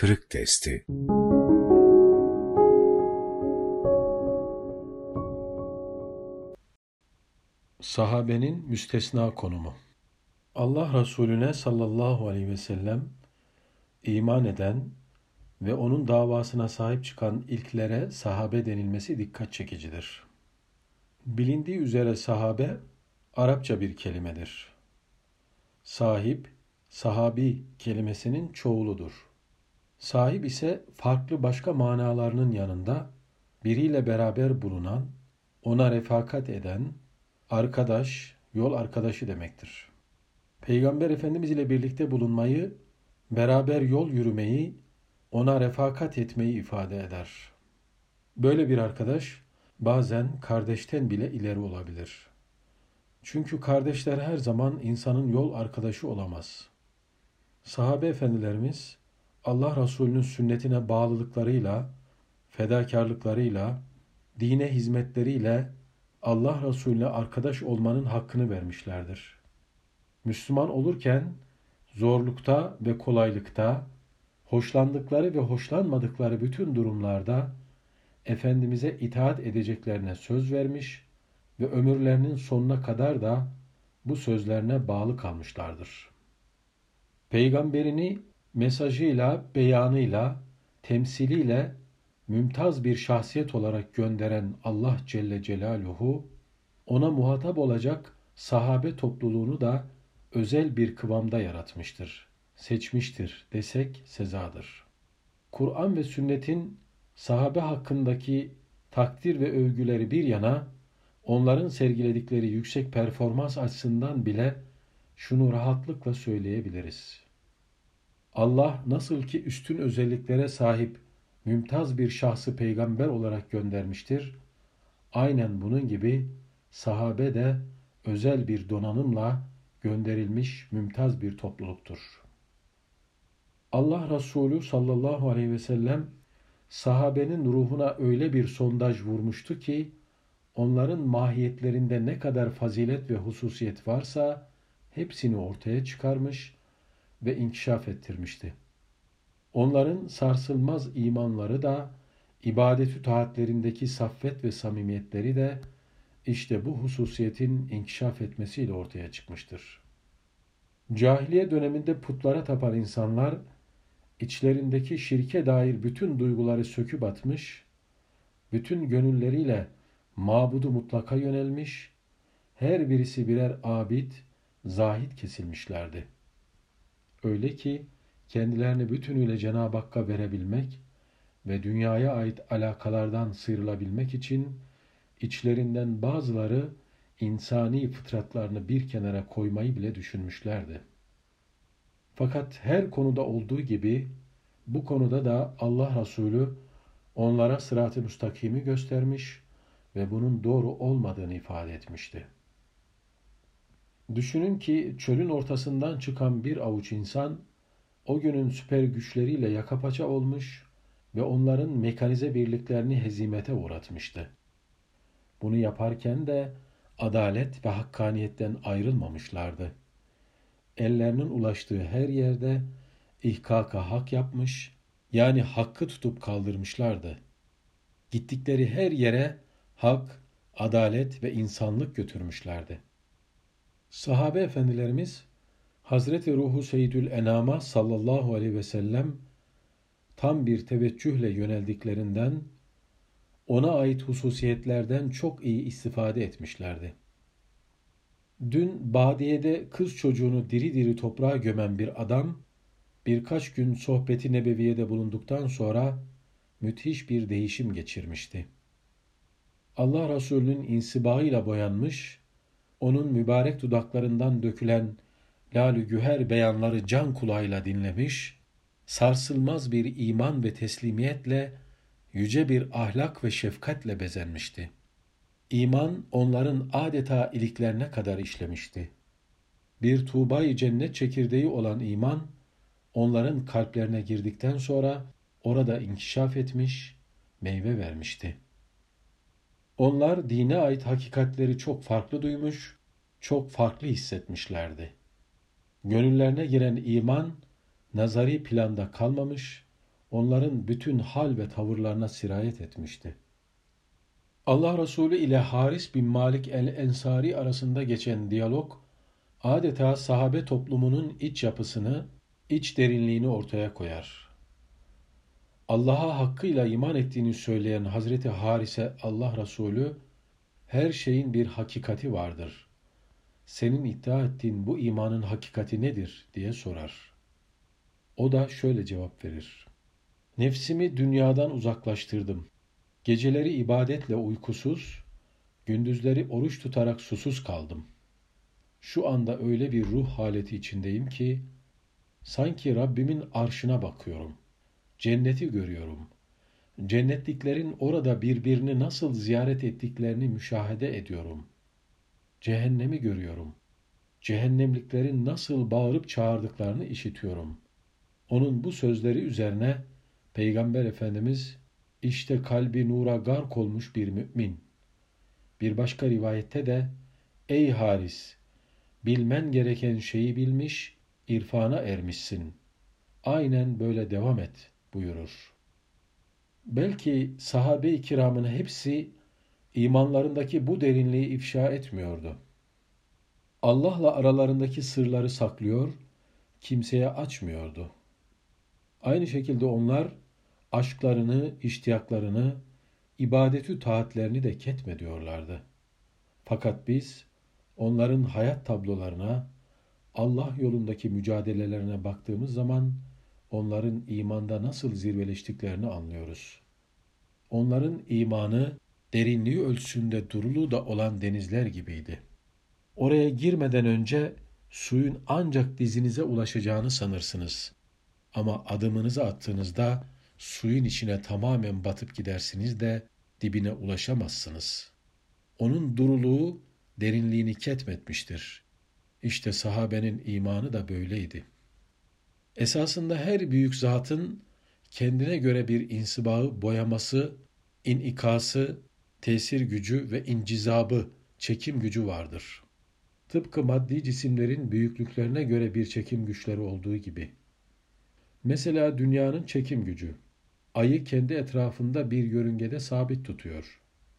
kırık testi. Sahabenin müstesna konumu. Allah Resulüne sallallahu aleyhi ve sellem iman eden ve onun davasına sahip çıkan ilklere sahabe denilmesi dikkat çekicidir. Bilindiği üzere sahabe Arapça bir kelimedir. Sahip, sahabi kelimesinin çoğuludur. Sahip ise farklı başka manalarının yanında biriyle beraber bulunan, ona refakat eden, arkadaş, yol arkadaşı demektir. Peygamber Efendimiz ile birlikte bulunmayı, beraber yol yürümeyi, ona refakat etmeyi ifade eder. Böyle bir arkadaş bazen kardeşten bile ileri olabilir. Çünkü kardeşler her zaman insanın yol arkadaşı olamaz. Sahabe efendilerimiz Allah Resulü'nün sünnetine bağlılıklarıyla, fedakarlıklarıyla, dine hizmetleriyle Allah Resulü'ne arkadaş olmanın hakkını vermişlerdir. Müslüman olurken zorlukta ve kolaylıkta, hoşlandıkları ve hoşlanmadıkları bütün durumlarda Efendimiz'e itaat edeceklerine söz vermiş ve ömürlerinin sonuna kadar da bu sözlerine bağlı kalmışlardır. Peygamberini mesajıyla, beyanıyla, temsiliyle mümtaz bir şahsiyet olarak gönderen Allah Celle Celaluhu, ona muhatap olacak sahabe topluluğunu da özel bir kıvamda yaratmıştır, seçmiştir desek sezadır. Kur'an ve sünnetin sahabe hakkındaki takdir ve övgüleri bir yana, onların sergiledikleri yüksek performans açısından bile şunu rahatlıkla söyleyebiliriz. Allah nasıl ki üstün özelliklere sahip mümtaz bir şahsı peygamber olarak göndermiştir, aynen bunun gibi sahabe de özel bir donanımla gönderilmiş mümtaz bir topluluktur. Allah Resulü sallallahu aleyhi ve sellem sahabenin ruhuna öyle bir sondaj vurmuştu ki, onların mahiyetlerinde ne kadar fazilet ve hususiyet varsa hepsini ortaya çıkarmış ve inkişaf ettirmişti. Onların sarsılmaz imanları da, ibadet-ü taatlerindeki saffet ve samimiyetleri de işte bu hususiyetin inkişaf etmesiyle ortaya çıkmıştır. Cahiliye döneminde putlara tapan insanlar, içlerindeki şirke dair bütün duyguları söküp atmış, bütün gönülleriyle mabudu mutlaka yönelmiş, her birisi birer abid, zahid kesilmişlerdi. Öyle ki kendilerini bütünüyle Cenab-ı Hakk'a verebilmek ve dünyaya ait alakalardan sıyrılabilmek için içlerinden bazıları insani fıtratlarını bir kenara koymayı bile düşünmüşlerdi. Fakat her konuda olduğu gibi bu konuda da Allah Resulü onlara sırat-ı müstakimi göstermiş ve bunun doğru olmadığını ifade etmişti. Düşünün ki çölün ortasından çıkan bir avuç insan o günün süper güçleriyle yaka paça olmuş ve onların mekanize birliklerini hezimete uğratmıştı. Bunu yaparken de adalet ve hakkaniyetten ayrılmamışlardı. Ellerinin ulaştığı her yerde ihkaka hak yapmış, yani hakkı tutup kaldırmışlardı. Gittikleri her yere hak, adalet ve insanlık götürmüşlerdi. Sahabe efendilerimiz Hazreti Ruhu Seyyidül Enam'a sallallahu aleyhi ve sellem tam bir teveccühle yöneldiklerinden, ona ait hususiyetlerden çok iyi istifade etmişlerdi. Dün badiyede kız çocuğunu diri diri toprağa gömen bir adam, birkaç gün sohbeti nebeviyede bulunduktan sonra müthiş bir değişim geçirmişti. Allah Resulü'nün insibağıyla boyanmış, onun mübarek dudaklarından dökülen lal-ü güher beyanları can kulağıyla dinlemiş, sarsılmaz bir iman ve teslimiyetle, yüce bir ahlak ve şefkatle bezenmişti. İman onların adeta iliklerine kadar işlemişti. Bir tuğba-i cennet çekirdeği olan iman, onların kalplerine girdikten sonra orada inkişaf etmiş, meyve vermişti. Onlar dine ait hakikatleri çok farklı duymuş, çok farklı hissetmişlerdi. Gönüllerine giren iman, nazari planda kalmamış, onların bütün hal ve tavırlarına sirayet etmişti. Allah Resulü ile Haris bin Malik el-Ensari arasında geçen diyalog, adeta sahabe toplumunun iç yapısını, iç derinliğini ortaya koyar. Allah'a hakkıyla iman ettiğini söyleyen Hazreti Haris'e Allah Resulü, her şeyin bir hakikati vardır. Senin iddia ettiğin bu imanın hakikati nedir diye sorar. O da şöyle cevap verir. Nefsimi dünyadan uzaklaştırdım. Geceleri ibadetle uykusuz, gündüzleri oruç tutarak susuz kaldım. Şu anda öyle bir ruh haleti içindeyim ki, sanki Rabbimin arşına bakıyorum. Cenneti görüyorum. Cennetliklerin orada birbirini nasıl ziyaret ettiklerini müşahede ediyorum. Cehennemi görüyorum. Cehennemliklerin nasıl bağırıp çağırdıklarını işitiyorum. Onun bu sözleri üzerine Peygamber Efendimiz, işte kalbi nura gark olmuş bir mümin. Bir başka rivayette de, ey Haris, bilmen gereken şeyi bilmiş, irfana ermişsin. Aynen böyle devam et buyurur. Belki sahabe-i kiramın hepsi imanlarındaki bu derinliği ifşa etmiyordu. Allah'la aralarındaki sırları saklıyor, kimseye açmıyordu. Aynı şekilde onlar aşklarını, iştiyaklarını, ibadetü taatlerini de ketmediyorlardı. Fakat biz onların hayat tablolarına, Allah yolundaki mücadelelerine baktığımız zaman onların imanda nasıl zirveleştiklerini anlıyoruz. Onların imanı derinliği ölçüsünde durulu da olan denizler gibiydi. Oraya girmeden önce suyun ancak dizinize ulaşacağını sanırsınız. Ama adımınızı attığınızda suyun içine tamamen batıp gidersiniz de dibine ulaşamazsınız. Onun duruluğu derinliğini ketmetmiştir. İşte sahabenin imanı da böyleydi. Esasında her büyük zatın kendine göre bir insibağı, boyaması, inikası, tesir gücü ve incizabı, çekim gücü vardır. Tıpkı maddi cisimlerin büyüklüklerine göre bir çekim güçleri olduğu gibi. Mesela dünyanın çekim gücü, ayı kendi etrafında bir yörüngede sabit tutuyor.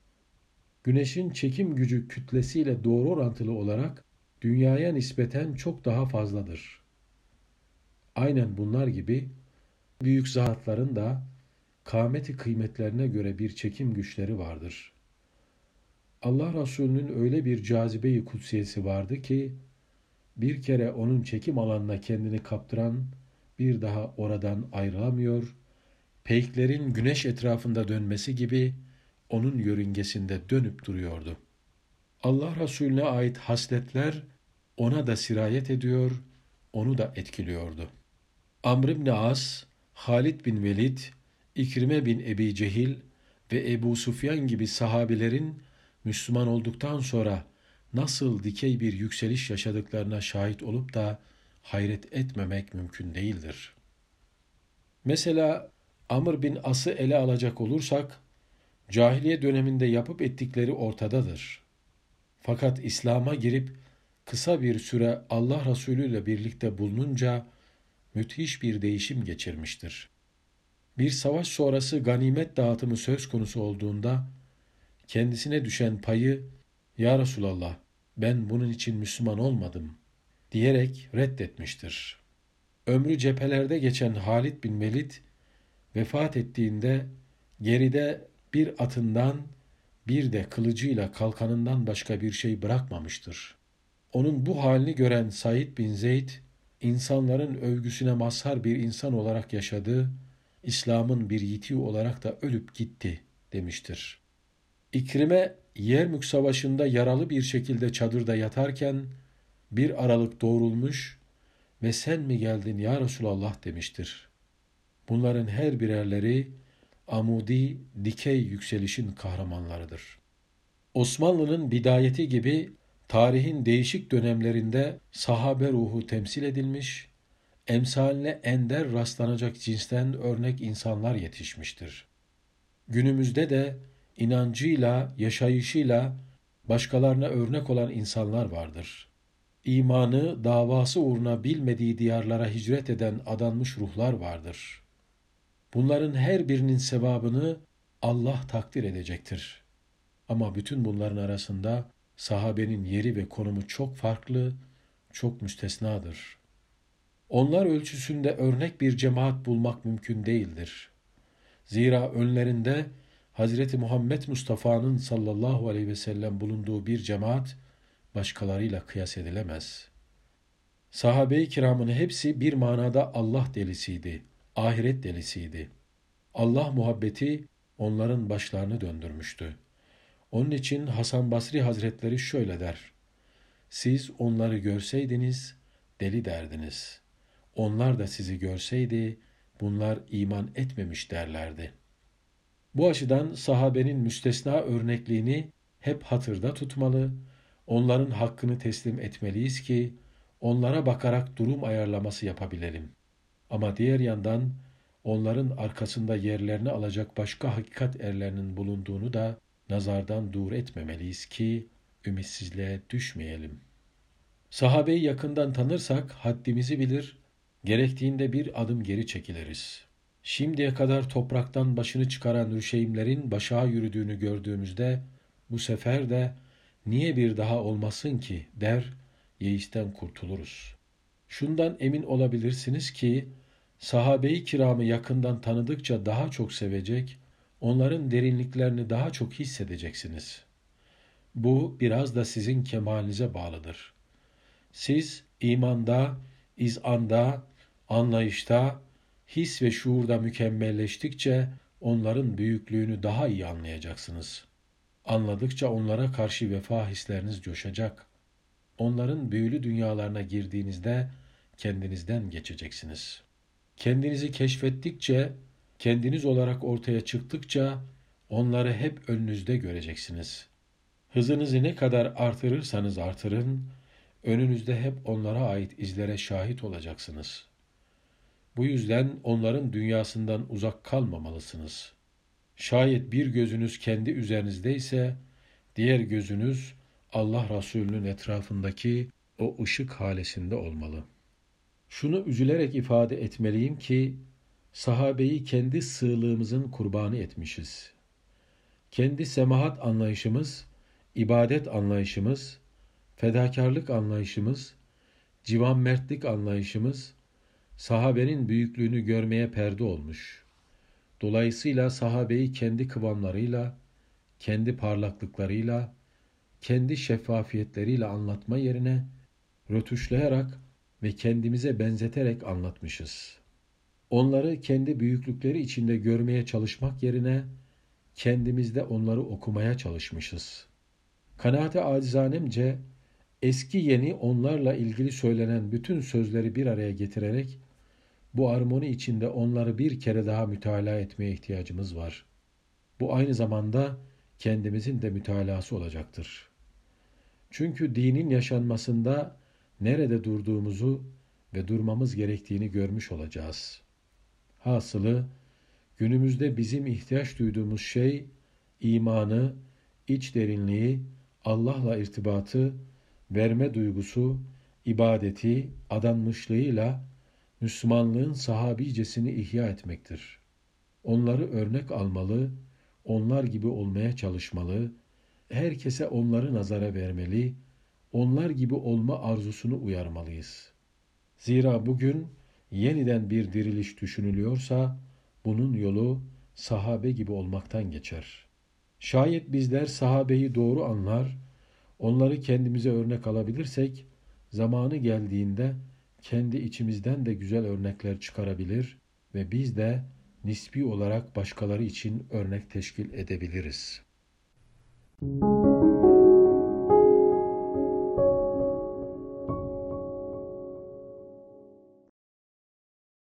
Güneşin çekim gücü kütlesiyle doğru orantılı olarak dünyaya nispeten çok daha fazladır. Aynen bunlar gibi büyük zatların da kâmeti kıymetlerine göre bir çekim güçleri vardır. Allah Resulü'nün öyle bir cazibe-i kutsiyesi vardı ki, bir kere onun çekim alanına kendini kaptıran bir daha oradan ayrılamıyor, peyklerin güneş etrafında dönmesi gibi onun yörüngesinde dönüp duruyordu. Allah Resulüne ait hasletler ona da sirayet ediyor, onu da etkiliyordu. Amr ibn As, Halid bin Velid, İkrime bin Ebi Cehil ve Ebu Sufyan gibi sahabilerin Müslüman olduktan sonra nasıl dikey bir yükseliş yaşadıklarına şahit olup da hayret etmemek mümkün değildir. Mesela Amr bin As'ı ele alacak olursak, cahiliye döneminde yapıp ettikleri ortadadır. Fakat İslam'a girip kısa bir süre Allah Resulü ile birlikte bulununca müthiş bir değişim geçirmiştir. Bir savaş sonrası ganimet dağıtımı söz konusu olduğunda kendisine düşen payı "Ya Resulallah, ben bunun için Müslüman olmadım." diyerek reddetmiştir. Ömrü cephelerde geçen Halid bin Velid vefat ettiğinde geride bir atından bir de kılıcıyla kalkanından başka bir şey bırakmamıştır. Onun bu halini gören Said bin Zeyd, insanların övgüsüne mazhar bir insan olarak yaşadı, İslam'ın bir yitiği olarak da ölüp gitti demiştir. İkrime, Yermük Savaşı'nda yaralı bir şekilde çadırda yatarken bir aralık doğrulmuş ve sen mi geldin ya Resulallah demiştir. Bunların her birerleri amudi, dikey yükselişin kahramanlarıdır. Osmanlı'nın bidayeti gibi tarihin değişik dönemlerinde sahabe ruhu temsil edilmiş, emsaline ender rastlanacak cinsten örnek insanlar yetişmiştir. Günümüzde de inancıyla, yaşayışıyla başkalarına örnek olan insanlar vardır. İmanı, davası uğruna bilmediği diyarlara hicret eden adanmış ruhlar vardır. Bunların her birinin sevabını Allah takdir edecektir. Ama bütün bunların arasında sahabenin yeri ve konumu çok farklı, çok müstesnadır. Onlar ölçüsünde örnek bir cemaat bulmak mümkün değildir. Zira önlerinde Hazreti Muhammed Mustafa'nın sallallahu aleyhi ve sellem bulunduğu bir cemaat başkalarıyla kıyas edilemez. Sahabe-i kiramın hepsi bir manada Allah delisiydi, ahiret delisiydi. Allah muhabbeti onların başlarını döndürmüştü. Onun için Hasan Basri Hazretleri şöyle der: siz onları görseydiniz deli derdiniz. Onlar da sizi görseydi bunlar iman etmemiş derlerdi. Bu açıdan sahabenin müstesna örnekliğini hep hatırda tutmalı, onların hakkını teslim etmeliyiz ki onlara bakarak durum ayarlaması yapabilelim. Ama diğer yandan onların arkasında yerlerini alacak başka hakikat erlerinin bulunduğunu da nazardan dur etmemeliyiz ki ümitsizliğe düşmeyelim. Sahabeyi yakından tanırsak haddimizi bilir, gerektiğinde bir adım geri çekiliriz. Şimdiye kadar topraktan başını çıkaran rüşeymlerin başa yürüdüğünü gördüğümüzde bu sefer de niye bir daha olmasın ki der, yeisten kurtuluruz. Şundan emin olabilirsiniz ki sahabe-i kiramı yakından tanıdıkça daha çok sevecek, onların derinliklerini daha çok hissedeceksiniz. Bu biraz da sizin kemalinize bağlıdır. Siz imanda, izanda, anlayışta, his ve şuurda mükemmelleştikçe onların büyüklüğünü daha iyi anlayacaksınız. Anladıkça onlara karşı vefa hisleriniz coşacak. Onların büyülü dünyalarına girdiğinizde kendinizden geçeceksiniz. Kendinizi keşfettikçe, kendiniz olarak ortaya çıktıkça onları hep önünüzde göreceksiniz. Hızınızı ne kadar artırırsanız artırın, önünüzde hep onlara ait izlere şahit olacaksınız. Bu yüzden onların dünyasından uzak kalmamalısınız. Şayet bir gözünüz kendi üzerinizdeyse, diğer gözünüz Allah Resulü'nün etrafındaki o ışık halesinde olmalı. Şunu üzülerek ifade etmeliyim ki, sahabeyi kendi sığlığımızın kurbanı etmişiz. Kendi semahat anlayışımız, ibadet anlayışımız, fedakarlık anlayışımız, civanmertlik anlayışımız, sahabenin büyüklüğünü görmeye perde olmuş. Dolayısıyla sahabeyi kendi kıvamlarıyla, kendi parlaklıklarıyla, kendi şeffafiyetleriyle anlatma yerine rötuşlayarak ve kendimize benzeterek anlatmışız. Onları kendi büyüklükleri içinde görmeye çalışmak yerine kendimizde onları okumaya çalışmışız. Kanaat-ı acizanemce eski yeni onlarla ilgili söylenen bütün sözleri bir araya getirerek bu armoni içinde onları bir kere daha mütalaa etmeye ihtiyacımız var. Bu aynı zamanda kendimizin de mütalası olacaktır. Çünkü dinin yaşanmasında nerede durduğumuzu ve durmamız gerektiğini görmüş olacağız. Hasılı, günümüzde bizim ihtiyaç duyduğumuz şey, imanı, iç derinliği, Allah'la irtibatı, verme duygusu, ibadeti, adanmışlığıyla Müslümanlığın sahabicesini ihya etmektir. Onları örnek almalı, onlar gibi olmaya çalışmalı, herkese onları nazara vermeli, onlar gibi olma arzusunu uyarmalıyız. Zira bugün yeniden bir diriliş düşünülüyorsa, bunun yolu sahabe gibi olmaktan geçer. Şayet bizler sahabeyi doğru anlar, onları kendimize örnek alabilirsek, zamanı geldiğinde kendi içimizden de güzel örnekler çıkarabilir ve biz de nispi olarak başkaları için örnek teşkil edebiliriz.